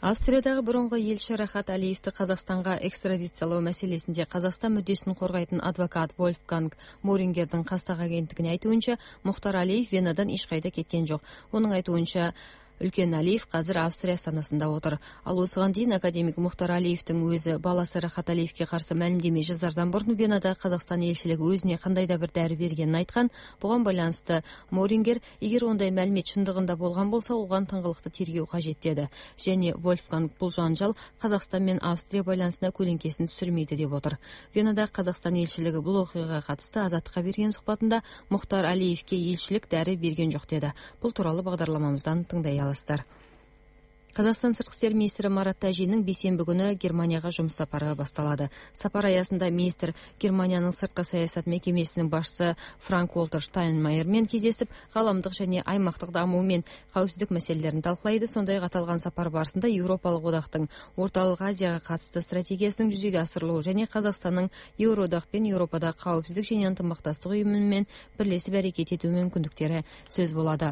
Австриядағы бұрынғы елші Рахат Алиевті Қазақстанға экстрадициялау мәселесінде Қазақстан мүддесін қорғайтын адвокат Вольфганг Морингердің Қастақ агенттігіне айтуынша, Мұхтар Алиев Венадан ешқайда кеткен жоқ. Оның айтуынша, үлкен Алиев қазір Австрия астанасында отыр. Ал осыған дейін академик Мұхтар Алиевтің өзі баласы Рахат Алиевке қарсы мәлімдеме жазардан бұрын Венада Қазақстан елшілігі өзіне қандай да бір дәрі бергенін айтқан. Бұған байланысты Морингер, егер ондай мәлімет шындығында болған болса, оған тыңғылықты тергеу қажет деді. Және Вольфганг бұл жанжал Қазақстан мен Австрия байланысына көлеңкесін түсірмейді деп отыр. Венада Қазақстан елшілігі бұл оқиғаға қатысты Азаттыққа берген сұхбатында Мұхтар Алиевке елшілік дәрі берген жоқ деді. Бұл туралы бағдарламамыздан тыңдай аласыздар. Қазақстан сыртқы істер министрі Марат Тәжиннің бейсенбі күні Германияға жұмыс сапары басталады. Сапар аясында министр Германияның сыртқы саясат мекемесінің басшысы Франк-Уолтер Штайнмайермен кездесіп, ғаламдық және аймақтық даму мен қауіпсіздік мәселелерін талқылайды. Сондай-ақ аталған сапар барысында Еуропалық одақтың Орталық Азияға қатысты стратегиясының жүзеге асырылуы және Қазақстанның Еуроодақ пен Еуропада қауіпсіздік және ынтымақтастық ұйымымен бірлесіп әрекет ету мүмкіндіктері сөз болады.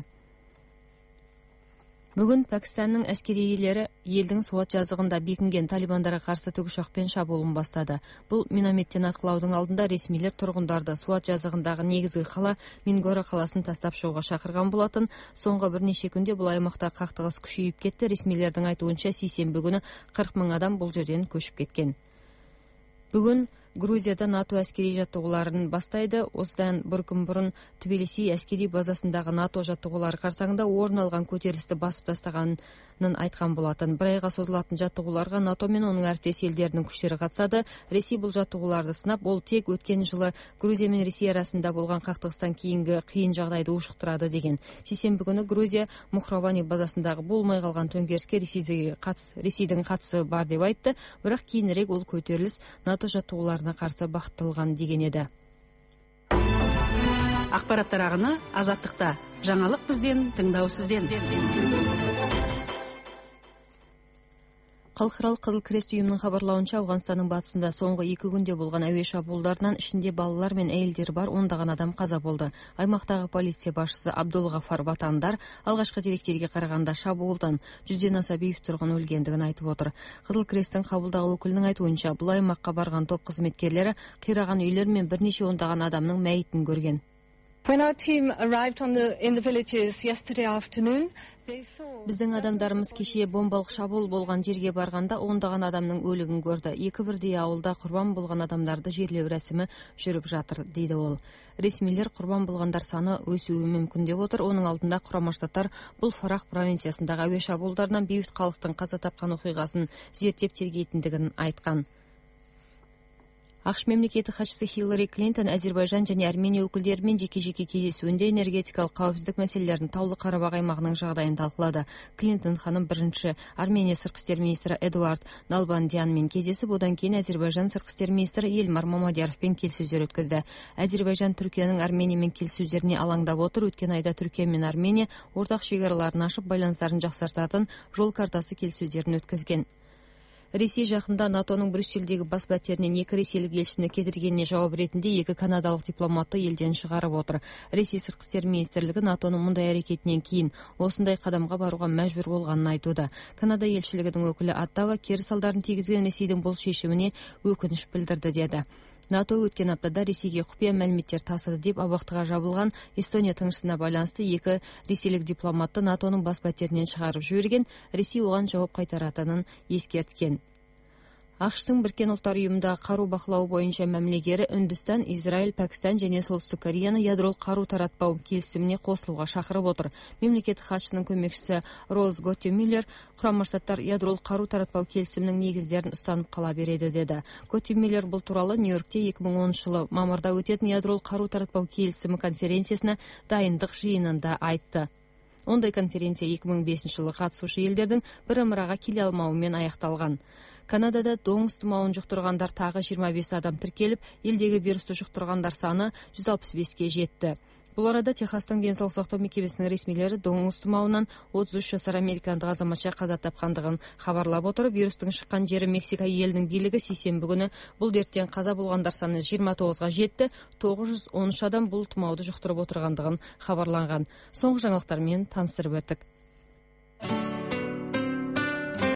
Бүгін Пәкістанның әскерилері елдің Суат жазығында бекінген талибандарға қарсы тікұшақпен шабуылын бастады. Бұл минометтен атқылаудың алдында ресмилер тұрғындарды Суат жазығындағы негізгі қала Мингора қаласын тастап шығуға шақырған болатын. Соңғы бірнеше күнде бұл аймақта қақтығыс күшейіп кетті. Ресмилердің айтуынша сейсенбі күні 40 мың адам бұл жерден көшіп кеткен. Бүгін Грузияда НАТО әскери жаттығуларын бастайды. Осыдан бір күн бұрын Тбилиси әскери базасындағы НАТО жаттығулары қарсаңында орын алған көтерілісті басып тастағанын айтқан болатын. Бір айға созылатын жаттығуларға НАТО мен оның әріптес елдерінің күштері қатысады. Ресей бұл жаттығуларды сынап, ол тек өткен жылы Грузия мен Ресей арасында болған қақтығыстан кейінгі қиын жағдайды ушықтырады деген. Сейсенбі күні Грузия Мухравани базасындағы болмай қалған төңкеріске Ресейдің қатысы бар деп айтты, бірақ кейінірек ол көтеріліс НАТО жаттығуларына қарсы бағытталған деген еді. Ақпараттар ағыны Азаттықта. Жаңалық бізден, тыңдау сізден. Халықаралық Қызыл Крест ұйымының хабарлауынша, Ауғанстанның батысында соңғы 2 күнде болған әуе шабуылдарынан ішінде балалар мен әйелдер бар 10-даған адам қаза болды. Аймақтағы полиция басшысы Абдулғафар Батандар алғашқы деректерге қарағанда шабуылдан 100-ден аса бейбіт тұрғын өлгендігін айтып отыр. Қызыл Кресттің қабылдағы өкілінің айтуынша, бұл аймаққа барған топ қызметкерлері қираған үйлер мен бірнеше 10-даған адамның мәйітін көрген. Біздің адамдарымыз кеше бомбалық шабуыл болған жерге барғанда 10-даған адамның өлігін көрді. Екі бірдей ауылда құрбан болған адамдарды жерлеу рәсімі жүріп жатыр, дейді ол. Ресмилер құрбан болғандар саны өсуі мүмкін деп отыр. Оның алдында Құрама Штаттар бұл Фарах провинциясындағы әуе шабуылдарынан бейбіт халықтың қаза тапқан оқиғасын зерттеп тергейтіндігін айтқан. ақш мемлекеті хатшысы Хиллари Клинтон Әзербайжан және Армения өкілдерімен жеке-жеке кездесуінде энергетикалық қауіпсіздік мәселелерін Таулы Қарабақ аймағының жағдайын талқылады. Клинтон ханым бірінші Армения сыртқы істер министрі Эдуард Налбандианмен кездесіп, одан кейін Әзербайжан сыртқы істер министрі Елмар Мамадияровпен келіссөздер өткізді. Әзербайжан Түркияның Армениямен келіссөздеріне алаңдап отыр. Өткен айда Түркия мен Армения ортақ шекараларын ашып, байланыстарын жақсартатын жол картасы келіссөздерін өткізген. Ресей жақында НАТОның Брюссельдегі бас пәтерінен 2 ресейлік елшіні кетіргеніне жауап ретінде 2 канадалық дипломатты елден шығарып отыр. Ресей сыртқы істер министрлігі НАТОның мұндай әрекетінен кейін осындай қадамға баруға мәжбүр болғанын айтуда. Канада елшілігінің өкілі Оттава кері салдарын тигізген Ресейдің бұл шешіміне өкініш білдірді деді. НАТО өткен аптада Ресейге құпия мәліметтер тасыды деп абақтыға жабылған Эстония тыңшысына байланысты 2 ресейлік дипломатты НАТОның бас пәтерінен шығарып жіберген. Ресей оған жауап қайтаратынын ескерткен. ақш-тың Біріккен ұлттар ұйымындағы қару бақылауы бойынша мәмілегері Үндістан, Израиль, Пәкістан және Солтүстік Кореяны ядролық қару таратпау келісіміне қосылуға шақырып отыр. Мемлекет хатшысының көмекшісі Роз Готтемюллер Құрама Штаттар ядролық қару таратпау келісімінің негіздерін ұстанып қала береді деді. Готтемюллер бұл туралы Нью-Йоркте 2010 жылы мамырда өтетін ядролық қару таратпау келісімі конференциясына дайындық жиынында айтты. Ондай конференция 2005 жылы қатысушы елдердің бір ымыраға келе алмауымен аяқталған. Канадада доңыз тұмауын жұқтырғандар тағы 25 адам тіркеліп, елдегі вирусты жұқтырғандар саны 165-ке жетті. Бұл арада Техастың денсаулық сақтау мекемесінің ресмилері доңыз тұмауынан 33 жасар американдық азаматша қаза тапқандығын хабарлап отыр. Вирустың шыққан жері Мексика елінің билігі сейсенбі күні бұл дерттен қаза болғандар саны 29-ға жетті. 913 адам бұл тұмауды жұқтырып отырғандығын хабарланған. Соңғы жаңалықтармен таныстырып өттік.